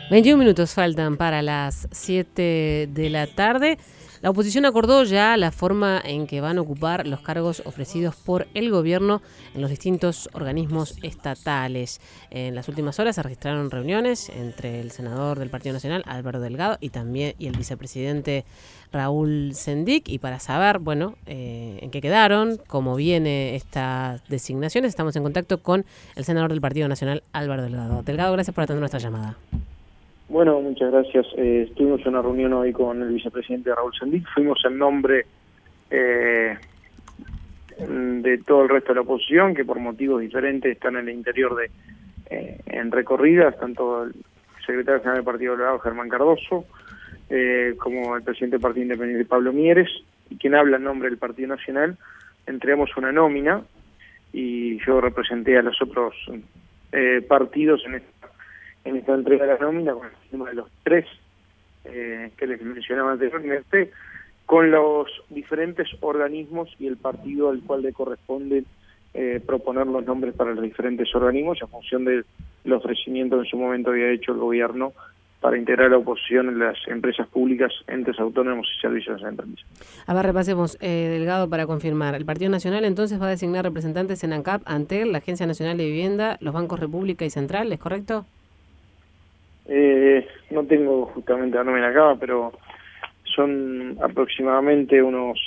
21 minutos faltan para las 7 de la tarde. La oposición acordó ya la forma en que van a ocupar los cargos ofrecidos por el gobierno en los distintos organismos estatales. En las últimas horas se registraron reuniones entre el senador del Partido Nacional, Álvaro Delgado, y el vicepresidente Raúl Sendic. Y para saber, en qué quedaron, cómo viene estas designaciones, estamos en contacto con el senador del Partido Nacional, Álvaro Delgado. Delgado, gracias por atender nuestra llamada. Bueno, muchas gracias. Estuvimos en una reunión hoy con el vicepresidente Raúl Sendic. Fuimos en nombre de todo el resto de la oposición, que por motivos diferentes están en el interior en recorridas, tanto el secretario general del Partido Colorado, Germán Cardoso, como el presidente del Partido Independiente, Pablo Mieres, y quien habla en nombre del Partido Nacional. Entregamos una nómina y yo representé a los otros partidos en esta entrega de la nómina, con el tema de los tres que les mencionaba anteriormente, con los diferentes organismos y el partido al cual le corresponde proponer los nombres para los diferentes organismos, en función del ofrecimiento que en su momento había hecho el gobierno para integrar la oposición en las empresas públicas, entes autónomos y servicios de empresas. A ver, repasemos, Delgado, para confirmar. El Partido Nacional entonces va a designar representantes en ANCAP, ANTEL, la Agencia Nacional de Vivienda, los bancos República y Central, ¿es correcto? No tengo justamente la nómina acá, pero son aproximadamente unos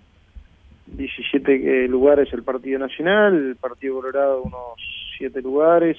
17 lugares el Partido Nacional, el Partido Colorado unos 7 lugares,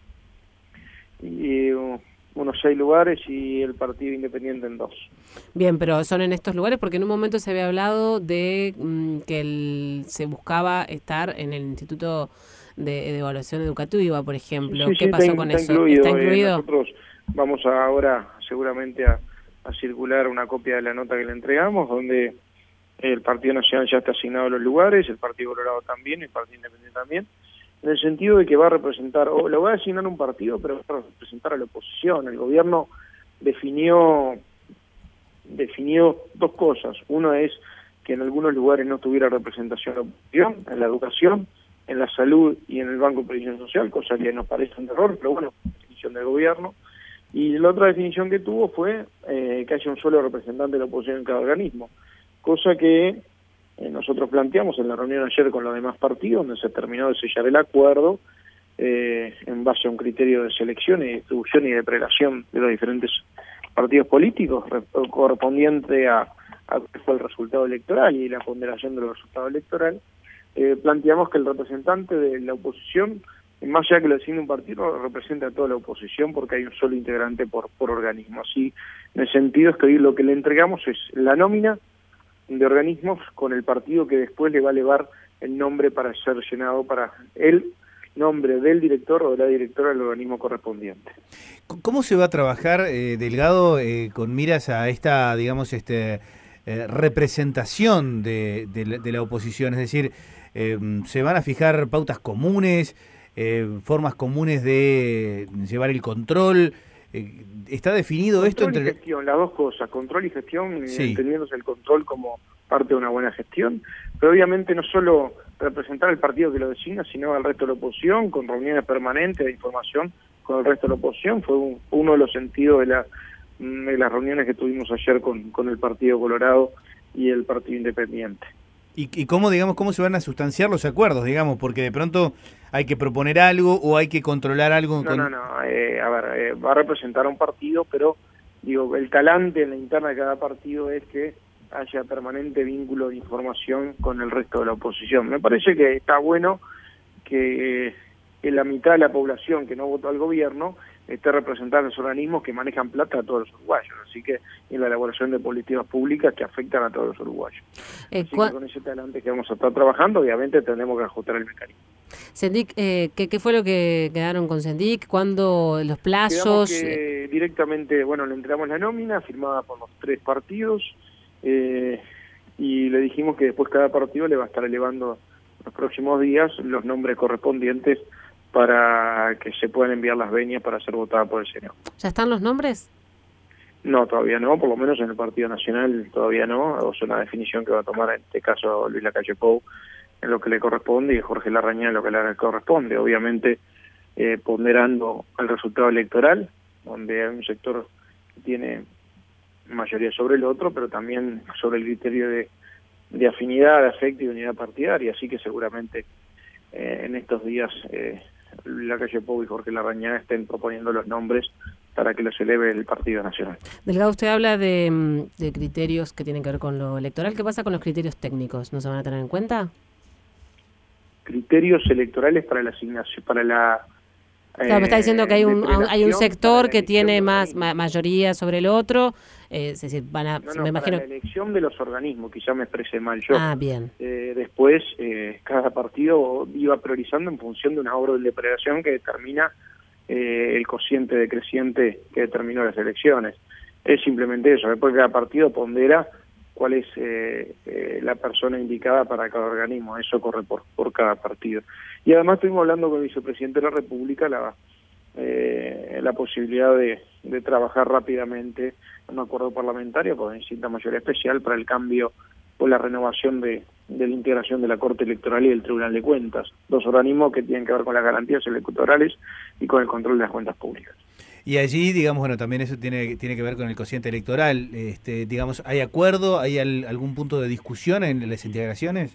y unos 6 lugares, y el Partido Independiente en 2. Bien, pero son en estos lugares porque en un momento se había hablado de que se buscaba estar en el Instituto de Evaluación Educativa, por ejemplo. Sí, ¿Qué pasó con eso? ¿Está incluido? Nosotros vamos ahora seguramente a circular una copia de la nota que le entregamos, donde el Partido Nacional ya está asignado a los lugares, el Partido Colorado también, el Partido Independiente también, en el sentido de que va a representar, o lo va a asignar un partido, pero va a representar a la oposición. El gobierno definió dos cosas. Uno es que en algunos lugares no tuviera representación de la oposición, en la educación, en la salud y en el Banco de Previsión Social, cosa que nos parece un error, pero bueno, definición del gobierno. Y la otra definición que tuvo fue que haya un solo representante de la oposición en cada organismo, cosa que nosotros planteamos en la reunión ayer con los demás partidos, donde se terminó de sellar el acuerdo en base a un criterio de selección y de distribución y de prelación de los diferentes partidos políticos, correspondiente a cuál fue el resultado electoral y la ponderación de los resultados electorales. Planteamos que el representante de la oposición, más allá que lo designe un partido, representa a toda la oposición, porque hay un solo integrante por organismo. Así, en el sentido es que hoy lo que le entregamos es la nómina de organismos con el partido que después le va a elevar el nombre para ser llenado para el nombre del director o de la directora del organismo correspondiente. ¿Cómo se va a trabajar, Delgado, con miras a esta, digamos, representación de la oposición? Es decir, ¿se van a fijar pautas comunes, formas comunes de llevar el control? ¿Está definido esto entre gestión, las dos cosas, control y gestión, sí, entendiéndose el control como parte de una buena gestión, pero obviamente no solo representar al partido que lo designa, sino al resto de la oposición, con reuniones permanentes de información con el resto de la oposición. Fue uno de los sentidos de las reuniones que tuvimos ayer con el Partido Colorado y el Partido Independiente. ¿Y cómo se van a sustanciar los acuerdos, digamos? Porque de pronto hay que proponer algo o hay que controlar algo. Va a representar a un partido, pero el talante en la interna de cada partido es que haya permanente vínculo de información con el resto de la oposición. Me parece que está bueno que la mitad de la población que no votó al gobierno esté representada en los organismos que manejan plata a todos los uruguayos, así que en la elaboración de políticas públicas que afectan a todos los uruguayos. Así que con ese talante que vamos a estar trabajando, obviamente tendremos que ajustar el mecanismo. Sendic, ¿qué fue lo que quedaron con Sendic? ¿Cuándo los plazos? Directamente, le entregamos la nómina firmada por los tres partidos y le dijimos que después cada partido le va a estar elevando los próximos días los nombres correspondientes para que se puedan enviar las venias para ser votadas por el Senado. ¿Ya están los nombres? No, todavía no, por lo menos en el Partido Nacional todavía no. Es una definición que va a tomar en este caso Luis Lacalle Pou en lo que le corresponde y Jorge Larrañaga en lo que le corresponde. Obviamente ponderando el resultado electoral, donde hay un sector que tiene mayoría sobre el otro, pero también sobre el criterio de afinidad, de afecto y de unidad partidaria, así que seguramente en estos días Lacalle Pou y Jorge Larrañaga estén proponiendo los nombres para que los eleve el Partido Nacional. Delgado, usted habla de criterios que tienen que ver con lo electoral. ¿Qué pasa con los criterios técnicos? ¿No se van a tener en cuenta? Criterios electorales para la asignación, para la... Claro, me está diciendo que hay un sector que tiene más mayoría sobre el otro, es decir, van a... No, me imagino... para la elección de los organismos, quizá me expresé mal yo. Ah, bien. Después, cada partido iba priorizando en función de una orden de prelación que determina el cociente decreciente que determinó las elecciones. Es simplemente eso. Después cada partido pondera cuál es la persona indicada para cada organismo. Eso corre por cada partido. Y además estuvimos hablando con el vicepresidente de la República la posibilidad de trabajar rápidamente en un acuerdo parlamentario con distinta mayoría especial para el cambio o la renovación de la integración de la Corte Electoral y del Tribunal de Cuentas, dos organismos que tienen que ver con las garantías electorales y con el control de las cuentas públicas. Y allí, digamos, bueno, también eso tiene que ver con el cociente electoral. Digamos, ¿hay acuerdo? ¿Hay algún punto de discusión en las integraciones?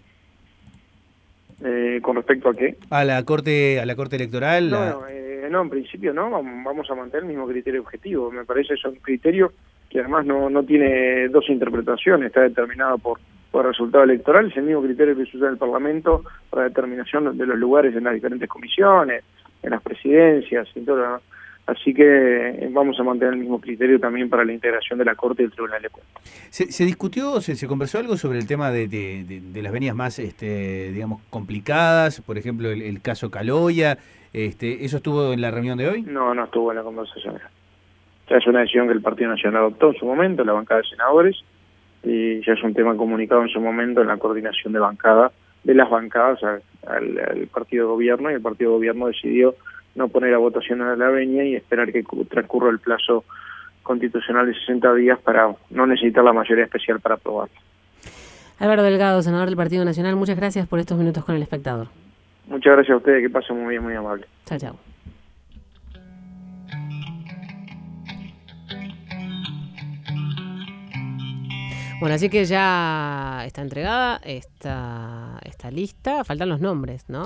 ¿Con respecto a qué? ¿A la Corte Electoral? No, en principio no, vamos a mantener el mismo criterio objetivo. Me parece que es un criterio que además no tiene dos interpretaciones, está determinado por el resultado electoral, es el mismo criterio que se usa en el Parlamento para determinación de los lugares en las diferentes comisiones, en las presidencias, y todo. Así que vamos a mantener el mismo criterio también para la integración de la Corte y el Tribunal de Cuentas. ¿Se discutió, se conversó algo sobre el tema de las venias más, digamos, complicadas? Por ejemplo, el caso Caloya. ¿Eso estuvo en la reunión de hoy? No estuvo en la conversación. Ya es una decisión que el Partido Nacional adoptó en su momento, la bancada de senadores, y ya es un tema comunicado en su momento en la coordinación de las bancadas al partido de gobierno, y el partido de gobierno decidió no poner a votación a la venia y esperar que transcurra el plazo constitucional de 60 días para no necesitar la mayoría especial para aprobarlo. Álvaro Delgado, senador del Partido Nacional, muchas gracias por estos minutos con El Espectador. Muchas gracias a ustedes, que pasen muy bien, muy amable. Chao, chao. Bueno, así que ya está entregada esta lista, faltan los nombres, ¿no?